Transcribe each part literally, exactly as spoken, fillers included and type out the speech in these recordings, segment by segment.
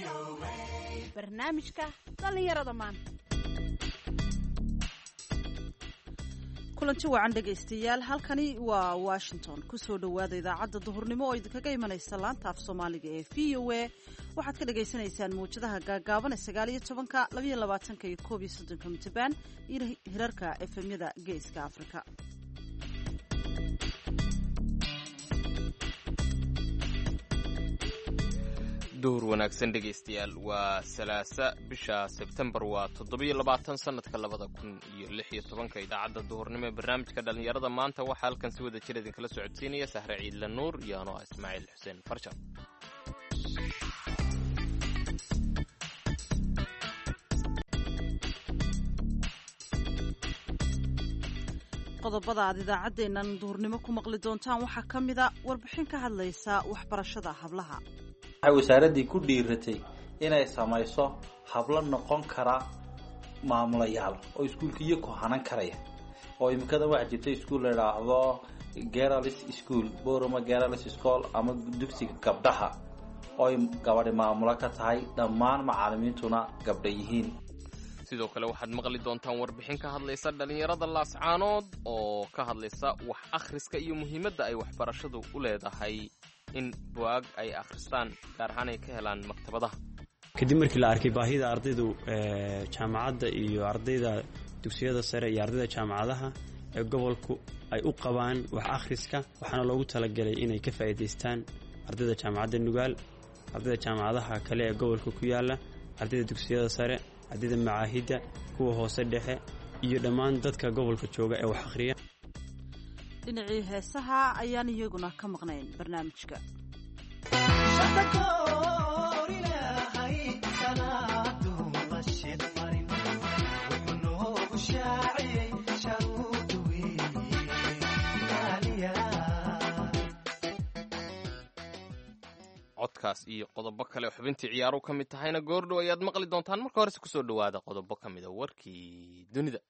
barnaamijka dhalinyarada maanta. kulanti wacan dhegaystayaal, halkani waa Washington. kusoo dhawaada idaacadda duhurnimo oo idinkaga imanaysa laanta af Soomaaliga ee V O A. waxaad ka dhageysanaysaan muujadaha gaagaaban ee sagaal iyo tobanka, laba iyo labaatanka iyo koob iyo soddonka mitabaan iyo hirarka F M-yada Geeska Afrika. duhur wanaagsan dhegaystayaal, waa salaasa bisha Sebtembar, waa toddobiyo labaatan sanadka labada kun iyo lix iyo tobanka. idaacadda duhurnimo ee barnaamijka dhalinyarada maanta waxaa halkan si wada jir idinkala socodsiinaya Sahre Ciidla Nuur iyo anoo Ismaaciil Xuseen Farjan. qodobada aad idaacadeennan duhurnimo ku maqli doontaan waxaa ka mid a warbixin ka hadlaysa waxbarashada hablaha. waxay wasaaradii ku dhiiratay inay samayso hablo noqon kara maamulayaal oo iskuulkiiyo ku hanan karaya, oo imikada waxaa jirta iskuul la idhaahdo Girls School, Boroma Girls School ama dugsiga gabdhaha, oo gabadhi maamulo ka tahay, dhammaan macallimiintuna gabdha yihiin. sidoo kale waxaad maqli doontaan warbixin ka hadlaysa dhalinyarada laascaanood oo ka hadlaysa wax akhriska iyo muhiimadda ay waxbarashadu u leedahay in buug ay akhristaan, gaar ahaan ay ka helaan maktabadaha. kadib markii la arkay baahida ardaydu jaamacadda iyo ardayda dugsiyada sare iyo ardayda jaamacadaha ee gobolku ay u qabaan wax akhriska, waxaana loogu talagalay inay ka faa'iidaystaan ardayda jaamacadda Nugaal, ardayda jaamacadaha kale ee gobolka ku yaala, ardayda dugsiyada sare, ardayda macaahidda, kuwa hoose dhexe iyo dhammaan dadka gobolka jooga ee wax akhriya. dhinacii heesaha ayaan iyaguna ka maqnayn barnaamijka. codkaas iyo qodobo kale oo xubintii ciyaaru ka mid tahayna goordhow ayaad maqli doontaan. marka horese kusoo dhawaada qodobo ka mida warkii dunida.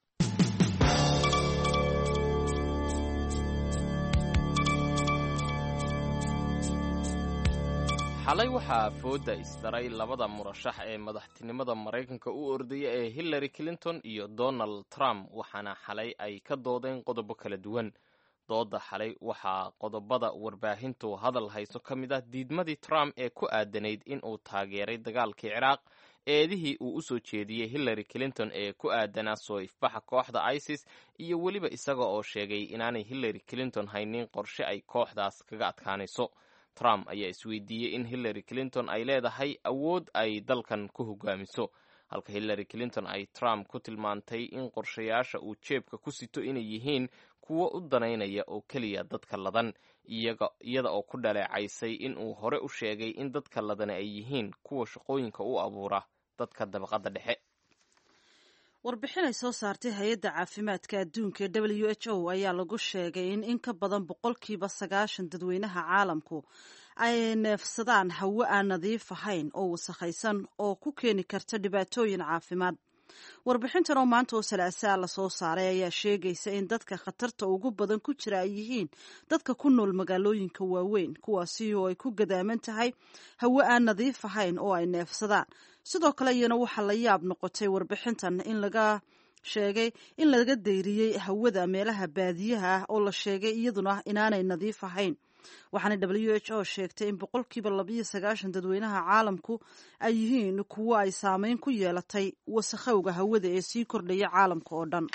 xalay waxaa fooda isdaray labada murashax ee madaxtinimada Maraykanka u ordaya ee Hillary Clinton iyo Donald Trump, waxaana xalay ay ka doodeen qodobo kala duwan. dooda xalay waxaa qodobada warbaahintu hadal hayso ka mid ah diidmadii Trump ee ku aadanayd in uu taageeray dagaalkii Ciraaq, eedihii uu u soo jeediyey Hillary Clinton ee ku aadanaa soo ifbaxa kooxda ISIS, iyo weliba isaga oo sheegay inaanay Hillary Clinton haynin qorshe ay kooxdaas kaga adkaanayso. Trump ayaa isweydiiyey in Hillary Clinton ay leedahay awood ay dalkan ku hogaamiso, halka Hillary Clinton ay Trump ku tilmaantay in qorshayaasha uu jeebka ku sito inay yihiin kuwo u danaynaya oo keliya dadka ladan, iyada oo ku dhaleecaysay in uu hore u sheegay in dadka ladani ay yihiin kuwa shaqooyinka u abuura dadka dabaqadda dhexe. warbixin ay soo saartay hay-adda caafimaadka adduunka ee W H O ayaa lagu sheegay in in ka badan boqolkiiba sagaashan dadweynaha caalamku ay neefsadaan hawo aan nadiif ahayn oo wasakhaysan oo ku keeni karta dhibaatooyin caafimaad. warbixintan oo maanta oo salaasaa la soo saaray ayaa sheegaysa in dadka khatarta ugu badan ku jira ay yihiin dadka ku nool magaalooyinka waaweyn, kuwaasi oo ay ku gadaaman tahay hawo aan nadiif ahayn oo ay neefsadaan. sidoo kale iyana waxaa la yaab noqotay warbixintan in laga sheegay in laga dayriyey hawada meelaha baadiyaha ah oo la sheegay iyaduna inaanay nadiif ahayn. waxaana W H O sheegtay in boqolkiiba labiyo sagaashan dadweynaha caalamku ay yihiin kuwo ay saameyn ku yeelatay wasakhowga hawada ee sii kordhaya caalamka oo dhan.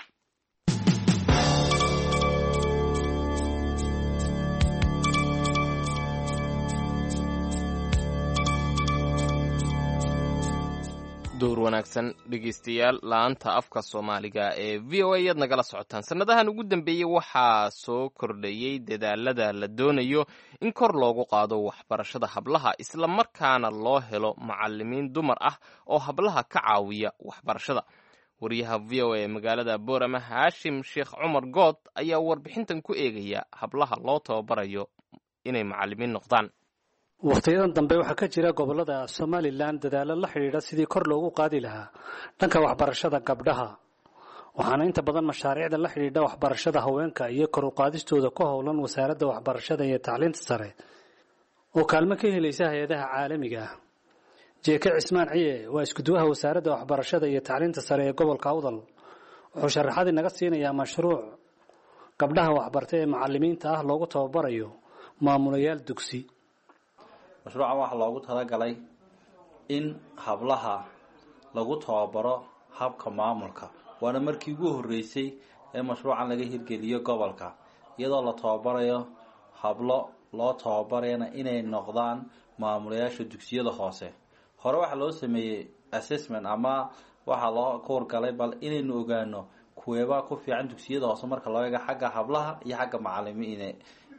duhur wanaagsan dhegaystayaal, la-anta afka Soomaaliga ee V O A ayaad nagala socotaan. sanadahan ugu dambeeyey waxaa soo kordhayey dadaalada la doonayo in kor loogu qaado waxbarashada hablaha, isla markaana loo helo macallimiin dumar ah oo hablaha ka caawiya waxbarashada. wariyaha V O A ee magaalada Boorama, Haashim Sheekh Cumar Good, ayaa warbixintan ku eegaya hablaha loo tababarayo inay macallimiin noqdaan. waqtiyadan dambe waxaa ka jira gobolada Somaliland dadaalo la xiriira sidii kor loogu qaadi lahaa dhanka waxbarashada gabdhaha, waxaana inta badan mashaariicda la xiriira waxbarashada haweenka iyo kor u qaadistooda ku howlan wasaaradda waxbarashada iyo tacliinta sare oo kaalmo ka helaysa hay'adaha caalamiga ah. jeeke cismaan ciye waa iskuduwaha wasaaradda waxbarashada iyo tacliinta sare ee gobolka awdal wuxuu sharaxaad inaga siinayaa mashruuc gabdhaha waxbarta ee macallimiinta ah loogu tababarayo maamulayaal dugsi. mashruucan waxaa loogu talagalay in hablaha lagu tababaro habka maamulka, waana markii ugu horeysay ee mashruucan laga hirgeliyo gobolka, iyadoo la tababarayo hablo loo tababarayna inay noqdaan maamulayaasha dugsiyada hoose. hore waxaa loo sameeyey assessment ama waxaa loo koorgalay bal inaynu ogaano kuweebaa ku fiican dugsiyada hoose marka loo eego xagga hablaha iyo xagga macallimiin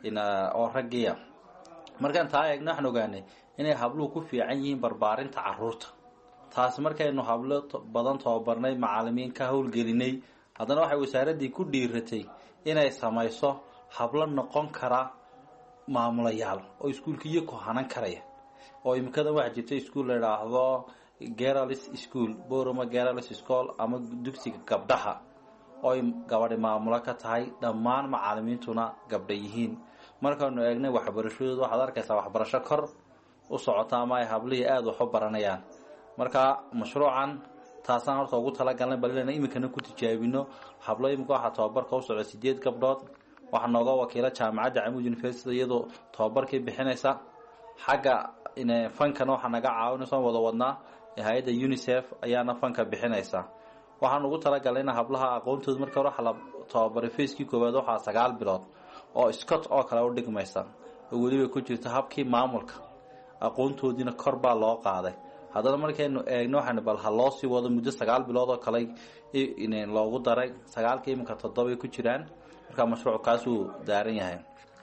oo raggiya. markaan taa eegno waxaan ogaanay inay habluhu ku fiican yihiin barbaarinta caruurta. taasi markaynu hablo badan tababarnay macallimiin ka howlgelinay, haddana waxay wasaaradii ku dhiiratay inay samayso hablo noqon kara maamulayaal oo iskuulkiiyo ku hanan karaya. oo imikada waxa jirta iskuul la yiraahdo Girls School, Boroma Girls School ama dugsiga gabdhaha oo gabadha maamula ka tahay, dhammaan macallimiintuna gabdha yihiin. markaanu eegnay waxbarashadooda waxaad arkaysaa waxbarasho kor u socota ama ay hablihii aad wax u baranayaan. marka mashruucan taasaan horta ugu talagalnay bal inaan imikana ku tijaabino hablo. imika waxaa tababarka u socda sideed gabdhood, waxaa nooga wakiila jaamacadda Camud University iyadoo tababarkii bixinaysa. xagga inay fankan waxa naga caawinayso wada wadnaa hay'adda UNICEF ayaana fanka bixinaysa. waxaan ugu talagalnay in hablaha aqoontooda marka hore la tababaray feeskii koowaad waxaa sagaal bilood oo Scott oo kale u dhigmaysa, oo waliba ku jirta habkii maamulka, aqoontoodina kor baa loo qaaday. haddana markaynu eegno waxaan bal ha loo sii wado muddo sagaal bilood oo kale in loogu daray, sagaalkii imika toddoba ay ku jiraan. marka mashruucaas uu daaran yahay.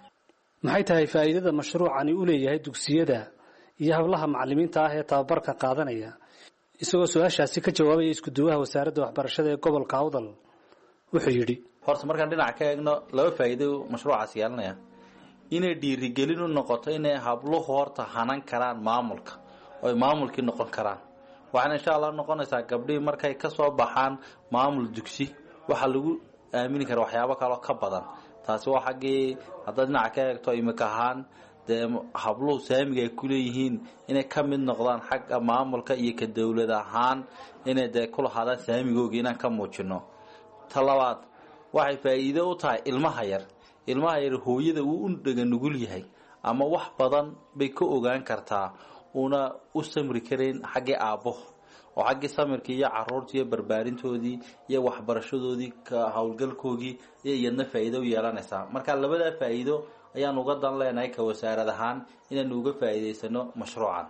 maxay tahay faa'iidada mashruucani u leeyahay dugsiyada iyo hablaha macallimiinta ah ee tababarka qaadanaya? isagoo su-aashaasi ka jawaabaya iskuduwaha wasaaradda waxbarashada ee gobolka awdal wuxuu yidhi, horta markaan dhinac ka eegno laba faa'iido mashruucaas yeelanaya. inay dhiirigelin u noqoto inay habluhu horta hanan karaan maamulka oo ay maamulkii noqon karaan. waxaana insha Allah noqonaysaa gabdhihii markay ka soo baxaan maamul dugsi waxa lagu aamini karaa waxyaabo kale oo ka badan. taasi waa xaggii haddaad dhinac ka eegto imika ahaan dee habluhu saamiga ay ku leeyihiin inay ka mid noqdaan xagga maamulka iyo ka dowlad ahaan inay dee ku lahaadaan saamigooga inaan ka muujino. ta labaad waxay faa'iido u tahay ilmaha yar. ilmaha yar hooyada uu u dhaga nugul yahay ama wax badan bay ka ogaan kartaa una u samri kareen xaggii aabbo oo xaggii samirkii iyo caruurtii iyo barbaarintoodii iyo waxbarashadoodii ka howlgalkoogii iyo iyadna faa'iido u yeelanaysaa. marka labada faa'iido ayaan uga dan leenahay ka wasaarad ahaan inaanu uga faa'iideysano mashruucan.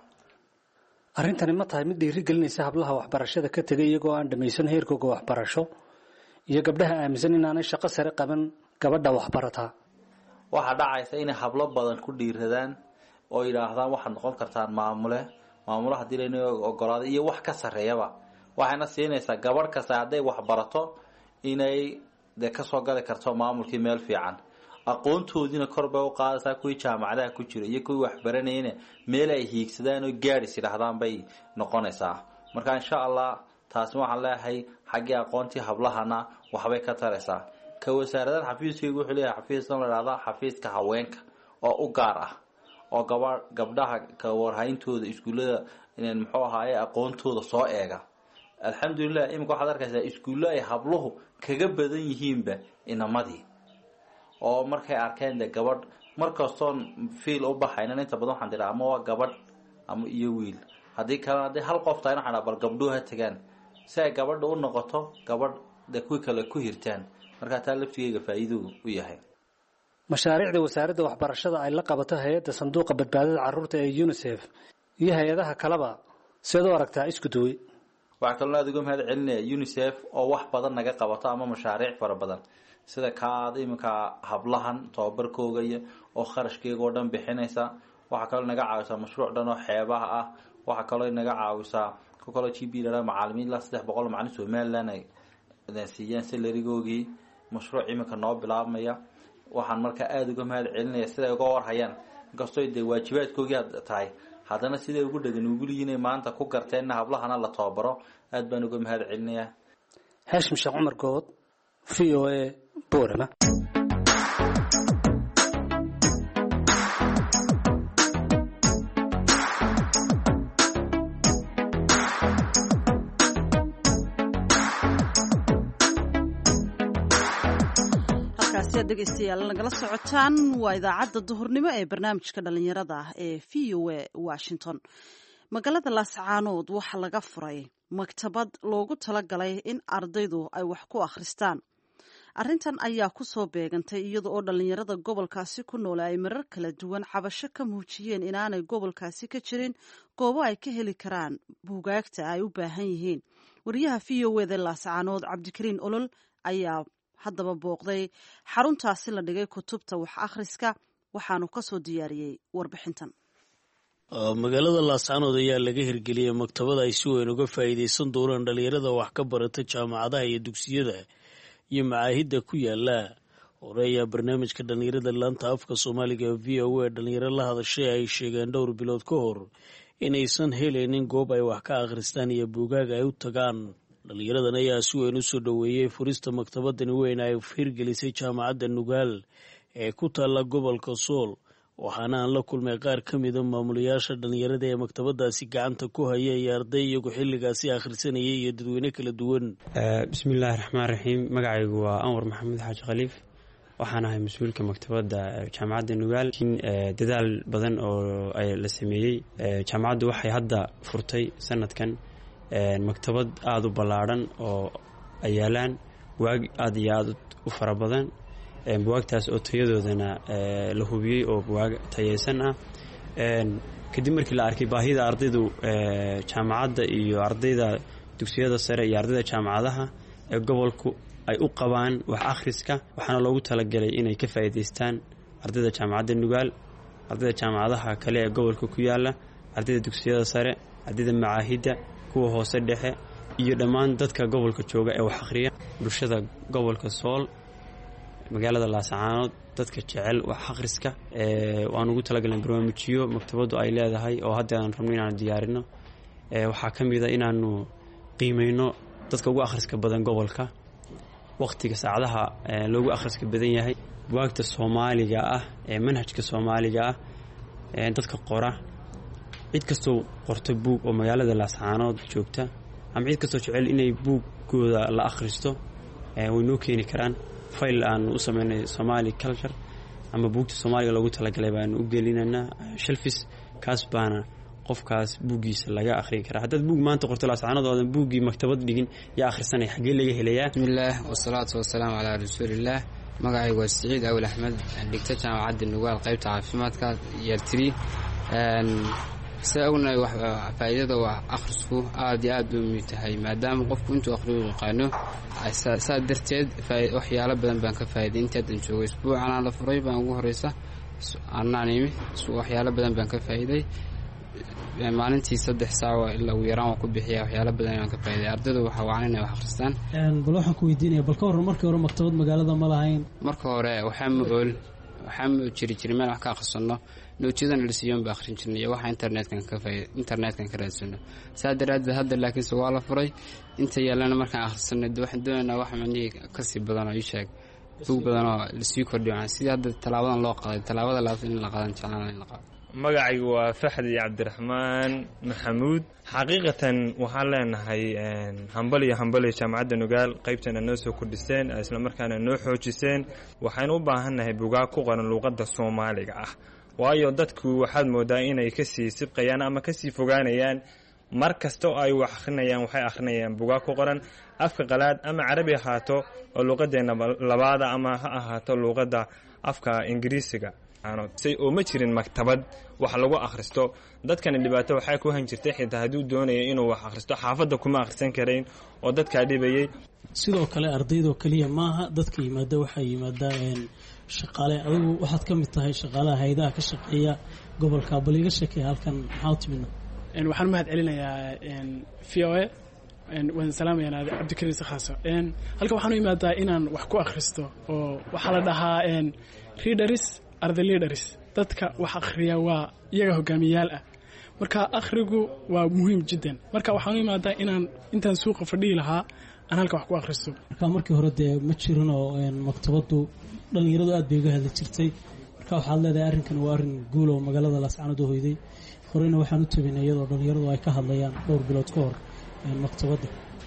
arrintani ma tahay mid dhiirigelinaysa hablaha waxbarashada ka tegay iyagoo aan dhamaysan heerkooga waxbarasho iyo gabdhaha aaminsan inaanay shaqo sare qaban gabadha waxbarata? waxaa dhacaysa inay hablo badan ku dhiiradaan oo yidhaahdaan waxaad noqon kartaan maamule maamula haddii layna ogolaado iyo wax ka sarreeyaba. waxayna siinaysaa gabadh kasta hadday waxbarato inay dee kasoo gali karto maamulkii meel fiican. aqoontoodiina kor bay u qaadaysaa. kuwii jaamacadaha ku jira iyo kuwii waxbaranayna meel ay hiigsadaan oo gaadhis yidhaahdaan bay noqonaysaa. marka insha Allah taasi waxaan leeyahay xaggii aqoontii hablahana waxbay ka taraysaa. ka wasaaradan xafiiskaygu wuxuu leeyahay xafiiskan la yidhaahdo xafiiska haweenka oo u gaar ah oo gabadh gabdhaha ka warhayntooda iskuullada inaan muxuu ahaaye aqoontooda soo eega. alxamdulillah imika waxaad arkaysaa iskuulla ay habluhu kaga badan yihiinba inamadii, oo markay arkeen de gabadh markastoon fiil u baxaynan inta badan waxaan tiraa ama waa gabadh ama iyo wiil. haddii kalena hadday hal qof tahay waxaan bal gabdhuhu ha tagaan si ay gabadha u noqoto gabadh de kuwi kale ku hirtaan. marka taa laftigeyga faa'iido u yahay. mashaariicda wasaaradda waxbarashada ay la qabato hay'adda sanduuqa badbaadada carruurta ee UNICEF iyo hay'adaha kaleba sidoo aragtaa isku duway. waxaa kaloo aad uga mahad celinaya UNICEF oo wax badan naga qabato ama mashaariic fara badan sida kaad imika hablahan tababarkooga iyo oo kharashkeega oo dhan bixinaysa. waxaa kaloo naga caawisaa mashruuc dhan oo xeebaha ah. waxaa kaloo naga caawisaa ku kaloo G P la macallimiin la saddex boqol macallin Soomaaliland ay siiyaan salarigoogii. mashruuc imika noo bilaabmaya. waxaan marka aad uga mahad celinaya sida ay uga warhayaan inkastoo de waajibaadkoogii tahay haddana siday ugu dhagan ugu leeyihiin maanta ku garteenna hablahana la tababaro. aad baan uga mahad celinayaa. Hashim Sheekh Umar Good, V O A, Boorama. halkaasi aad dhegaystayaal nagala socotaan waa idaacadda duhurnimo ee barnaamijka dhallinyarada ah ee v o a washington. magaalada laascaanood waxaa laga furay maktabad loogu talagalay in ardaydu ay wax ku akhristaan. arrintan ayaa ku soo beegantay iyada oo dhallinyarada gobolkaasi ku noole ay marar kala duwan cabasho ka muujiyeen inaanay gobolkaasi ka jirin goobo ay ka heli karaan buugaagta ay u baahan yihiin. wariyaha v o eda laascaanood cabdikariin olol ayaa haddaba booqday xaruntaasi la dhigay kutubta wax akhriska waxaanu ka soo diyaariyey warbixintan. magaalada laascaanood ayaa laga hirgeliyey maktabada ay si weyn uga faa'iidaysan doonaan dhallinyarada wax ka barata jaamacadaha iyo dugsiyada iyo macaahidda ku yaala. hore ayaa barnaamijka dhallinyarada laanta afka soomaaliga v o a dhallinyaro la hadashay ay sheegeen dhowr bilood ka hor inaysan helaynin goob ay wax ka akhristaan iyo buugaag ay u tagaan. dhallinyaradan ayaa si weyn u soo dhoweeyey furista maktabadani weyn ay hirgelisay jaamacadda nugaal ee ku taalla gobolka sool, waxaana aan la kulmay qaar ka mida maamulayaasha dhallinyarada ee maktabadaasi gacanta ku haya iyo arday iyagu xilligaasi akhrisanayay iyo dadweyne kala duwan. bismillaahi raxmaan raxiim. magacaygu waa anwar maxamed xaaji khaliif, waxaan ahay mas-uulka maktabadda jaamacadda nugaal. dadaal badan oo la sameeyey, jaamacaddu waxay hadda furtay sanadkan maktabad aada u ballaadhan oo ay yaalaan buwaag aada iyo aada u fara badan. buwaagtaas oo tayadoodana la hubiyey oo buwaag tayeysan ah. kadib markii la arkay baahida ardaydu jaamacadda iyo ardayda dugsiyada sare iyo ardayda jaamacadaha ee gobolku ay u qabaan wax akhriska, waxaana loogu talagalay inay ka faa'iidaystaan ardayda jaamacadda nugaal, ardayda jaamacadaha kale ee gobolka ku yaala, ardayda dugsiyada sare, ardayda macaahidda, kuwa hoose dhexe iyo dhammaan dadka gobolka jooga ee wax akhriya. bulshada gobolka sool, magaalada laascaanood, dadka jecel wax akhriska waan ugu talagalan barnaamijyo maktabaddu ay leedahay oo hadda aan rabno inaanu diyaarino. waxaa ka mid a inaanu qiimayno dadka ugu akhriska badan gobolka, wakhtiga saacadaha loogu akhriska badan yahay, buwaagta soomaaliga ah ee manhajka soomaaliga ah, dadka qora. cid kastoo qorto buug oo magaalada laascaanood joogta ama cid kastoo jecel inay buuggooda la akhristo way noo keeni karaan. fayl aan u sameynay Somali culture ama buugta Soomaaliga loogu talagalay baan u gelinayna shelfis, kaas baana qofkaas buugiisa laga akhrin karaa. haddaad buug maanta qorto laascaanood oo buuggii maktabad dhigin yaa akhrisanay xagee laga helayaa? bismillaah wasalaatu wasalaamu calaa rasuulillaah. magacaygu waa Siciid Awil Axmed, dhigta jaamacadda Nugaal qaybta caafimaadka year three. سأقولنا فائدة وأخرسه عادي عاد متهاي ما دام قف كنت أخرج قانون صادرتيد وحياة بدن بنك فائدة أنت تنشوا أسبوع على الفري بنقول رئيسة أنا نيمي سو وحياة بدن بنك فائدة ما أنتي صدق ساعة إلا ويرام وكب حياة وحياة بدن بنك فائدة أردد وحوانين وحخرستان. بلوحة كويدين بالكور مركب ورا مكتبة مقالة ملاهين. مركب ورا وحمل وحمل تشري تشري ما راح كأخصنا. نوتشيدان السيوم بآخرين شنية واحد إنترنت كان كفاية إنترنت كان كراسنا سادر هذا لكن سؤال فري أنت يلا مركان آخر السنة دو واحد دونا واحد مني كسب بدنا يشاك تو بدنا السيوك اليوم سيد هذا التلاوة اللقاء التلاوة اللافين اللقاء إن شاء الله اللقاء. magacay waa Faxdi Cabdiraxmaan Maxamuud. xaqiiqatan waxaan leenahay hambal iyo hambal jaamacadda Nugaal qaybtana noo soo kordhiseen isla markaana noo xoojiseen. waxaan u baahanahay buugaag ku qoran luqadda Soomaaliga ah, waayo dadku waxaad moodaa inay ka sii sibqayaan ama ka sii fogaanayaan. mar kasta oo ay wax akhrinayaan waxay akhrinayaan buugaag ku qoran afka qalaad ama carabi ahaato oo luqadeena labaada ama ha ahaato luqadda afka Ingiriisiga. say oo ma jirin maktabad wax lagu akhristo. dadkan dhibaato waxay ku han jirtay xitaa haduu doonayo inuu wax akhristo xaafadda kuma akhrisan kareen oo dadka dhibayay. sidoo kale ardaydo kaliya maaha dadka yimaada waxay yimaadaan shaqaale. adigu waxaad ka mid tahay shaqaalaha hay'adaha ka shaqeeya gobolka baliga shaqeeya halkan maxaa timina? een waxaan mahad celinayaa een V O A een waan salaamayaa Cabdikariin Saxaaso. een halka waxaan u imaadaa inaan wax ku akhristo oo waxa la dhahaa een readers are the leaders. dadka wax akhriya waa iyaga hogaamiyaal ah, marka akhrigu waa muhiim jiddan. marka waxaan u imaadaa inaan intaan suuqa fadhiyi lahaa aan halka wax ku akhristo. marka markii hore dee ma jirin oo maktabadu dhalinyaradu aad bay uga hadli jirtay. marka waxaad leedahay arrinkan waa arrin guul oo magaalada laascaanood u hoyday. horena waxaan u tabinay iyadoo dhalinyaradu ay ka hadlayaan dhowr bilood ka hor maktabadda.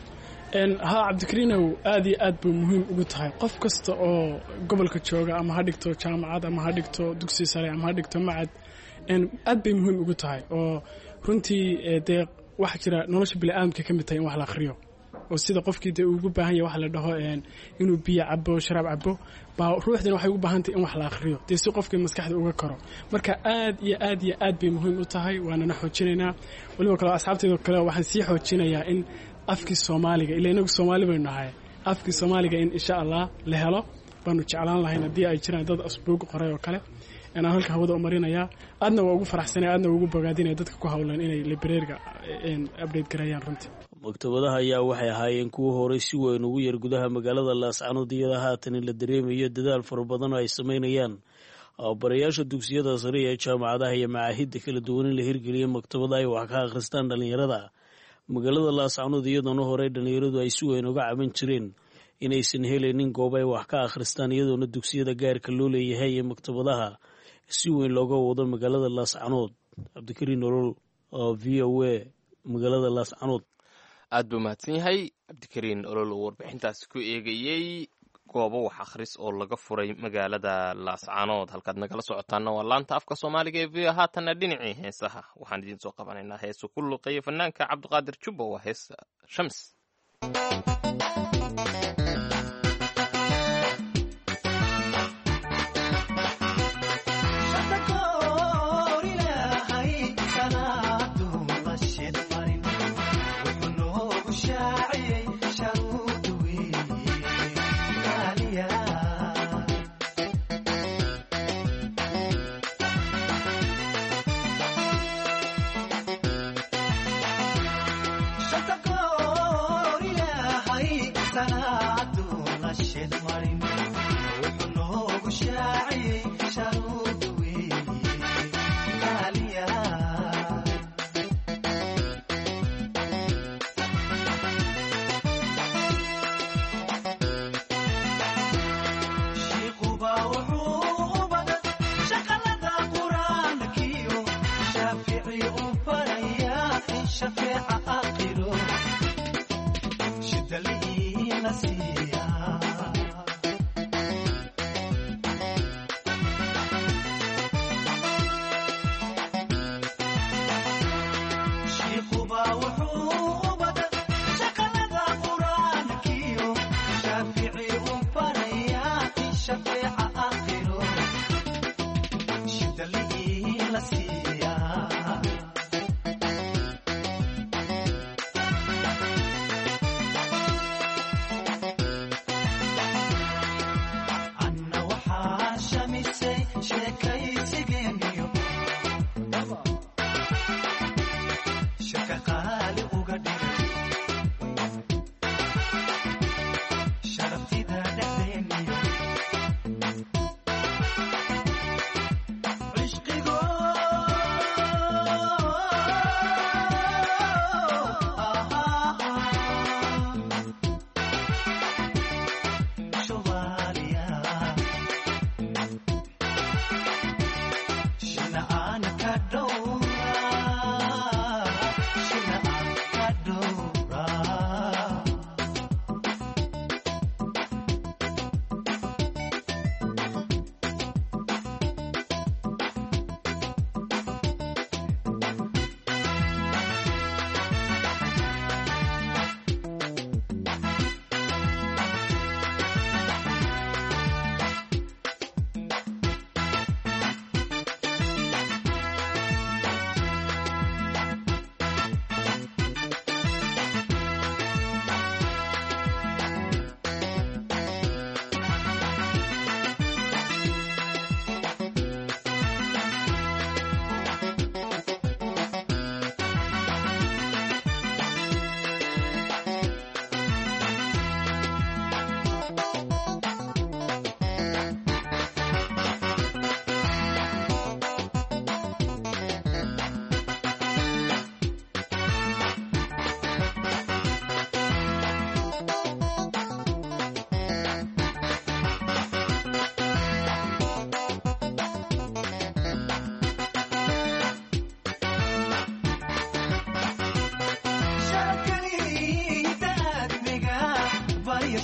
ها cabdikariinow aad iyo aad buu muhiim ugu tahay qof kasta oo gobolka jooga ama ha dhigto jaamacad ama ha dhigto dugsi sare ama ha dhigto macad aad bay muhiim ugu tahay oo runtii dee waxa jira nolosha bini'aadamka ka mid tahay in wax la akhriyo oo sida qofkii dee ugu baahan yahay wax la dhaho inuu biyo cabo sharaab cabo baa ruuxdana waxay ugu baahan tahay in wax la akhriyo dee si qofkii maskaxda uga karo marka aad iyo aad iyo aad bay muhiim u tahay waanana xoojinaynaa waliba kale asxaabteeda kale waxaan sii xoojinayaa in afkii Soomaaliga ilaa inagu Soomaali baynu nahay afkii Soomaaliga in insha Allah la helo baanu jeclaan lahayn hadii ay jiraan dad asbuuq qoray oo kale ana halka hawada u marinaya aadna waa ugu faraxsanay aadna ugu bogaadinay dadka ku hawlan inay librariga in update gareeyaan runtii maktabadaha ayaa waxay ahaayeen kuwa hore si weyn ugu yar gudaha magaalada Laascaanood iyada haatan la dareemayo dadaal fara badan oo ay sameynayaan barayaasha dugsiyada sare ee jaamacadaha iyo macaahidda kala duwan in la hirgeliyo maktabadaha ay wax ka akhristaan dhalinyarada magaalada Laascaanood iyadoo hore dhalinyaradu ay si weyn uga caban jireen inaysan helaynin goob ay wax ka akhristaan iyadoo dugsiyada gaarka loo leeyahay ee maktabadaha si weyn looga wado magaalada Laascaanood cabdikariin nolol oo V O A magaalada Laascaanood aad buu mahadsan yahay cabdikariin nolol oo warbixintaas ku eegayay goobo wax akhris oo laga furay magaalada Laascaanood halkaad nagala socotaana waa laanta afka Soomaaliga ee V O A haatana dhinacii heesaha waxaan idin soo qabanaynaa heeso ku luqeeya fanaanka Cabdiqaadir Jubbo waa hees Shams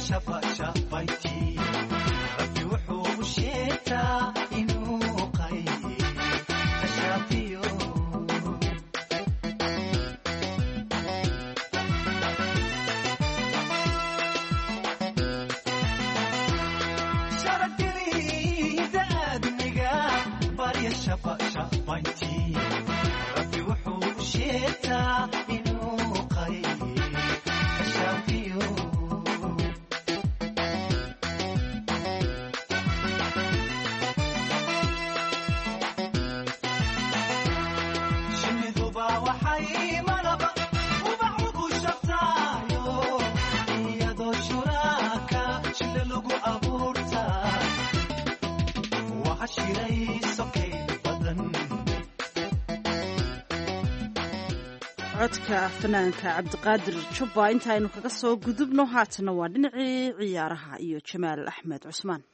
codka fanaanka cabdiqaadir jubba intaaynu kaga soo gudubno haatana waa dhinacii ciyaaraha iyo jamaal axmed cusmaan.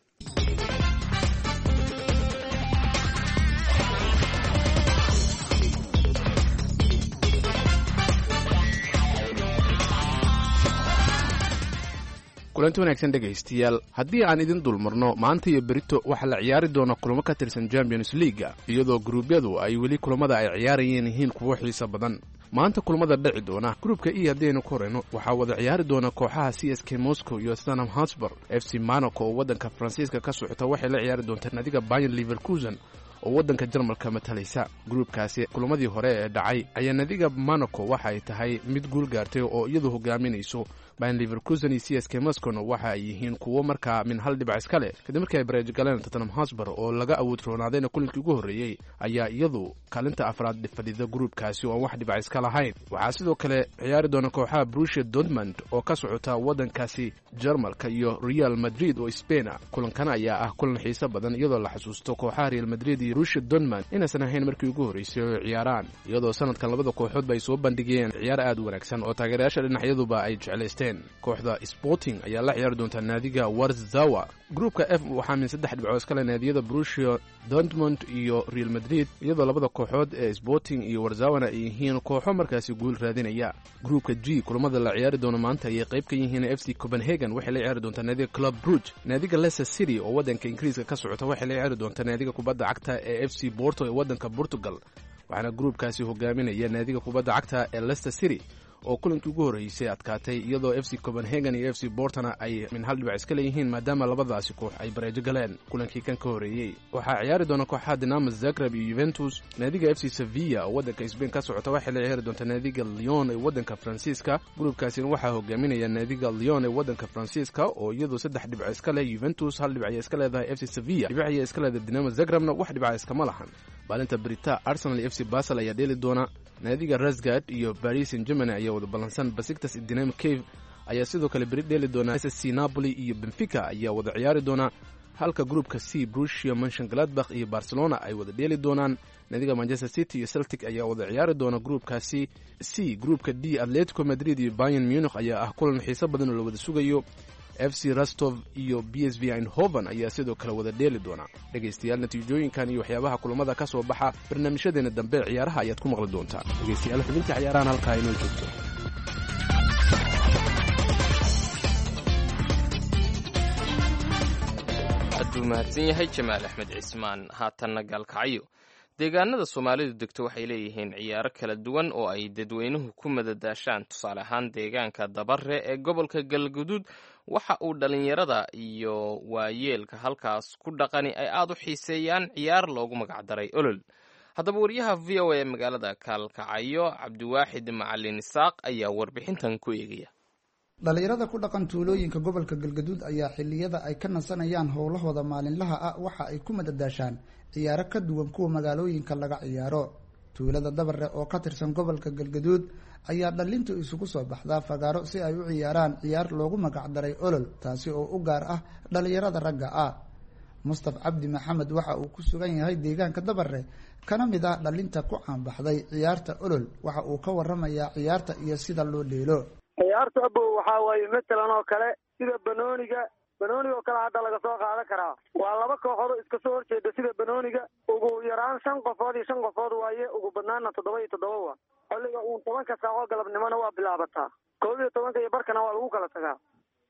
kulanti wanaagsan dhegaystayaal haddii aan idin dulmarno maanta iyo berito waxaa la ciyaari doona kulamo ka tirsan champions leaga iyadoo gruubyadu ay weli kulamada ay ciyaarayeen yihiin kuwo xiiso badan. maanta kulamada dhici doona gruubka e haddaynu ku horeyno waxaa wada ciyaari doona kooxaha c s k moscow iyo tottenham hotspur. f c monaco oo waddanka faransiiska ka socota waxay la ciyaari doontaa naadiga bayern leverkusen oo waddanka jarmalka matalaysa. gruubkaasi kulamadii hore ee dhacay ayaa naadiga monaco waxa ay tahay mid guul gaartay oo iyadu hogaaminayso. bayern leverkusen iyo c s k moscowna waxa ay yihiin kuwo markaa min hal dhibac iska leh kadib markii ay bareej galeen tottenham hotspur oo laga awood roonaadayna kulinkii ugu horreeyey ayaa iyadu kaalinta afraad fadhida gruubkaasi oo aan wax dhibac iska lahayn. waxaa sidoo kale ciyaari doona kooxaha Borussia Dortmund oo ka socota waddankaasi jarmalka iyo Real Madrid oo Spain. kulankan ayaa ah kulan xiiso badan iyadoo la xasuusto kooxaha Real Madrid iyo Borussia Dortmund inaysan ahayn markii ugu horreysay oo ciyaaraan iyadoo sanadkan labada kooxood bay soo bandhigeen ciyaar aad u wanaagsan oo taageerayaasha dhinacyaduba ay jeclaysteen. kooxda Sporting ayaa la ciyaari doonta naadiga Warsaw. gruupka F waxaa min saddex dhibcood iska leh naadiyada Borussia Dortmund iyo Real Madrid iyadoo labada kooxood ee Sporting iyo Warsaw ay yihiin kooxo markaasi guul raadinaya. gruupka G kulamada la ciyaari doona maanta ay qayb ka yihiin F C Copenhagen waxay la ciyaari doontaa naadiga Club Brugge. naadiga Leicester City oo waddanka Ingiriiska ka socota waxay la ciyaari doontaa naadiga kubadda cagta ee F C Porto ee waddanka Portugal. waxaana gruupkaasi hogaaminaya naadiga kubadda cagta ee Leicester City oo kulankii ugu horreysay adkaatay iyadoo F C Copenhagen iyo F C Portona ay min hal dhibac iska leeyihiin maadaama labadaasi koox ay bareejo galeen kulankii kan ka horreeyey. waxaa ciyaari doona kooxaha Dinamo Zagreb iyo Juventus. naadiga F C Sevilla oo waddanka Spain ka socota waxay la ciyaari doontaa naadiga Lyon ee waddanka Faransiiska. gruubkaasina waxaa hogaaminaya naadiga Lyon ee waddanka Faransiiska oo iyadoo saddex dhibac iska leh. Juventus hal dhibac iska leedahay. F C Sevilla dhibac ay iska leedahay. Dinamo Zagrebna wax dhibac iskama lahan. maalinta Brita Arsenal iyo F C Basel ayaa dheeli doona. naadiga Razgrad iyo Paris Saint-Germain ayaa wada balansan. Besiktas iyo Dynamo Kiev ayaa sidoo kale beri dheeli doona. S S C Napoli iyo Benfica ayaa wada ciyaari doona halka gruupka C Borussia Mönchengladbach iyo Barcelona ay wada dheeli doonaan. naadiga Manchester City iyo Celtic ayaa wada ciyaari doona gruupkaasi C. gruupka D Atletico Madrid iyo Bayern Munich ayaa ah kulan xiiso badan oo la wada sugayo. F C Rostov iyo B S V Eindhoven ayaa sidoo kale wada dheeli doona. dhegaystayaal natiijooyinkan iyo waxyaabaha kulamada ka soo baxa barnaamijyadeena dambe ciyaaraha ayaad ku maqli doontaa. dhegaystayaal xubinta ciyaarahan halkaa inoo joogto. hadduu mahadsan yahay jamaal axmed cismaan. haatanna gaalkacyo deegaanada soomaalidu degto waxay leeyihiin ciyaaro kala duwan oo ay dadweynuhu ku madadaashaan. tusaale ahaan deegaanka dabare ee gobolka galguduud waxa uu dhallinyarada iyo waayeelka halkaas ku dhaqani ay aad u xiiseeyaan ciyaar loogu magacdaray olol. haddaba wariyaha v o a ee magaalada kaalkacyo cabdiwaaxid macalin isaaq ayaa warbixintan ku eegaya. dhalinyarada ku dhaqan tuulooyinka gobolka galgaduud ayaa xilliyada ay ka nasanayaan howlahooda maalinlaha ah waxa ay ku madadaashaan ciyaaro ka duwan kuwa magaalooyinka laga ciyaaro. tuulada dabare oo ka tirsan gobolka galgaduud ayaa dhalintu isugu soo baxdaa fagaaro si ay u ciyaaraan ciyaar loogu magacdaray olol taasi oo u gaar ah dhalinyarada ragga ah. mustaf cabdi maxamed waxa uu ku sugan yahay deegaanka dabare kana mid ah dhalinta ku caanbaxday ciyaarta olol. waxa uu ka waramayaa ciyaarta iyo sida loo dheelo. ciyaarta abow waxaa waaye matalan oo kale sida banooniga banooniga oo kale hadda laga soo qaadan karaa. waa laba kooxood iska soo horjeeda sida banooniga ugu yaraan shan qofood iyo shan qofood waaye ugu badnaana toddoba iyo toddoba wa xilliga uun tobanka saaco galabnimona waa bilaabataa. koob iyo tobanka iyo barkana waa lagu kala tagaa.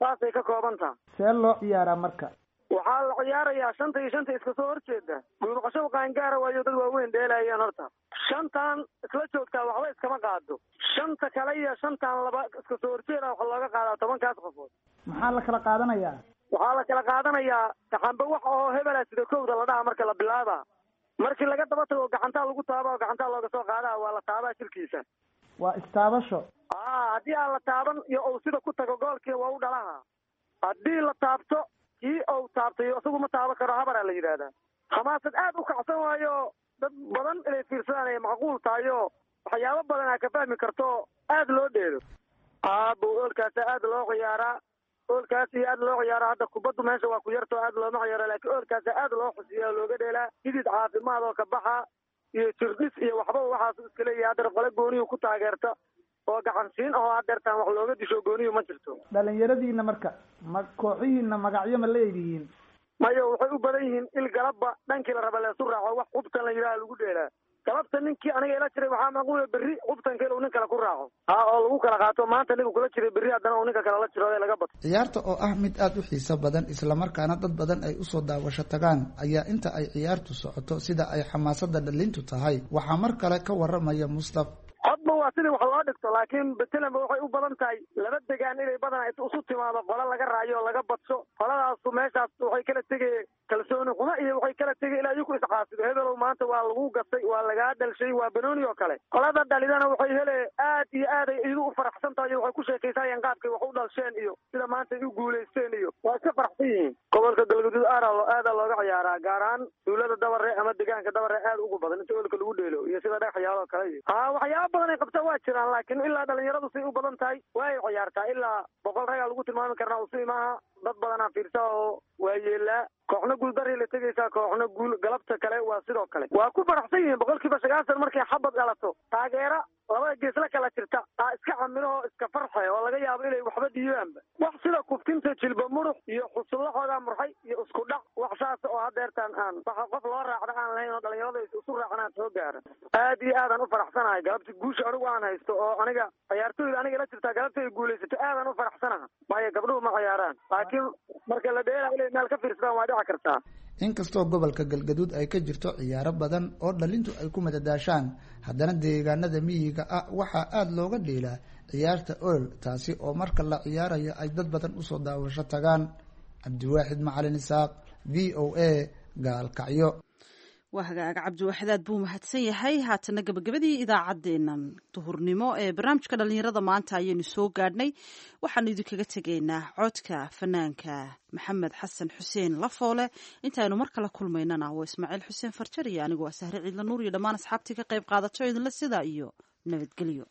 saasay ka kooban taha. see loo ciyaaraa marka? waxaa la ciyaarayaa shanta iyo shanta iska soo horjeeda. dhuumaqasho qaangaara waayo dad waaweyn dheelayaan horta. shantan isla joogtaa waxba iskama qaado. shanta kale iyo shantan laba iska soo horjeeda waxaa looga qaadaa tobankaas qofood. maxaa la kala qaadanayaa? waxaa la kala qaadanayaa gaxanba wax oo hebela sida kowda la dhaha marka la bilaaba. markii laga daba tago gacantaa lagu taaba oo gacantaa looga soo qaadaa waa la taabaa jirkiisa. waa istaabasho. aa haddii aan la taaban iyo ou sida ku tago goolkii waa u dhalaha. haddii la taabto kii ou taabtay isagu ma taaban karo habaraa la yidhaahdaa. khamaasad aad u kacsan waayo dad badan inay fiirsadaan ay macquul tahay oo waxyaabo badan aa ka fahmi karto aad loo dheedo. aabo oolkaasa aad loo ciyaaraa. oolkaas iyo aad loo ciyaaro hadda kubaddu meesha waa ku yarto aad looma ciyaaro laakiin oolkaasa aad loo xusiya looga dheelaa hidid caafimaad oo ka baxa iyo jirdhis iyo waxba waxaas iska leeyahay haddana qole gooniyu ku taageerta oo gacansiin ahoo hadeertaan wax looga disho gooniyu ma jirto. dhalinyaradiina marka ma kooxihiina magacyo ma leedihiin? mayo waxay u badan yihiin il galabba dhankii la raba leesu raaco wax qubtan la yidhaha lagu dheelaa. galabta ninkii aniga ila jiray waxaa macquula berri qubtanka inuu nin kale ku raaco haa oo lagu kala qaato maanta nigu kula jiray berri haddana uu ninka kale la jiro laga bato. ciyaarta oo ah mid aada u xiiso badan islamarkaana dad badan ay usoo daawasho tagaan ayaa inta ay ciyaartu socoto sida ay xamaasada dhalintu tahay waxaa mar kale ka waramaya Mustaf. codba waa sidii wax loo dhigto laakiin betelanba waxay u badan tahay laba degaan inay badan isu timaado qola laga raayo oo laga badso. qoladaasu meeshaas waxay kala tegay kalsooni xumo iyo waxay kala tegay ilaa iyaku iscaasido hebelow maanta waa lagu gatay waa lagaa dhalshay waa banooni oo kale. qolada dhalidana waxay hele aad iyo aad ay idu u faraxsan tahay waxay ku sheekaysayeen qaabkay wax u dhalsheen iyo sida maanta ay u guulaysteen iyo waa iska faraxsan yihiin. gobolka galgaduud aada looga ciyaaraa gaar ahaan duulada dabare ama deegaanka dabare aad ugu badan inta oolka lagu dheelo iyo sida dhagaxyaalo kale iyo ha waxyaaba badan ay qabtaa waa jiraan laakiin ilaa dhalinyaradu say u badan tahay way ciyaartaa ilaa boqol ragaa lagu tilmaami karnaa usi maaha dad badanaa fiirsa oo waa yeelaa. kooxna guul daray la tegaysaa kooxna guul galabta kale waa sidoo kale waa ku faraxsan yihiin boqolkiiba sagaashan markay xabad dhalato taageera labada geesla kala jirta aa iska camilo oo iska farxe oo laga yaabo inay waxba dhiibaanba wax sida kuftinta jilba murux iyo xusullahooda murxay iyo isku dhac wax saas oo hadeertaan aan waxa qof loo raacda aan lahayn oo dhalinyarada isu raacanaan soo gaara. aad iyo aadaan u faraxsanahay galabta guusha anigu aan haysto oo aniga ciyaartooyda aniga la jirtaa galabta ay guulaysato aadaan u faraxsanaha maayo gabdhuhu ma ciyaaraan laakiin marka la dheelaa inay meel ka fiirsadaan waa dhici kartaa. inkastoo gobolka galgaduud ay ka jirto ciyaaro badan oo dhalintu ay ku madadaashaan haddana deegaanada miyiga ah waxaa aada looga dheelaa ciyaarta ool taasi oo marka la ciyaarayo ay dad badan usoo daawasho tagaan. cabdiwaaxid macalin isaaq v o a gaalkacyo. waa hagaag cabdiwaaxid aad buu mahadsan yahay. haatana gabagabadii idaacaddeenan duhurnimo ee barnaamijka dhalinyarada maanta ayaynu soo gaadhnay. waxaanu idinkaga tegaynaa codka fanaanka maxamed xasan xuseen lafoole. intaaynu mar kale kulmaynana waa ismaaciil xuseen farjar iyo anigu waa sahre ciidla nuur iyo dhammaan asxaabtii ka qayb qaadato idinla sidaa iyo nabadgelyo.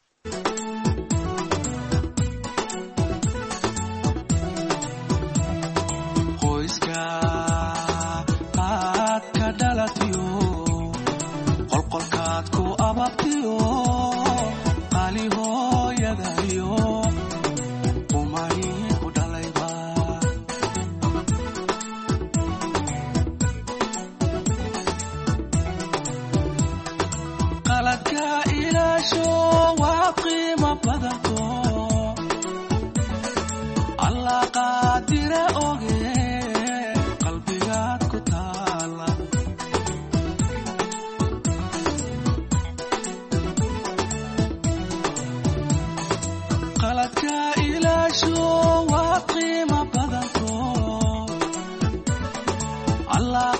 qolqolkaad ku ababtiyo qaali hooyadayo umani ku dhalayba qaladka ilaasho waa qiimo badanto allah qaadira oge qalbigaad ku taala qaladka ilaasho waa qiimo badanto allah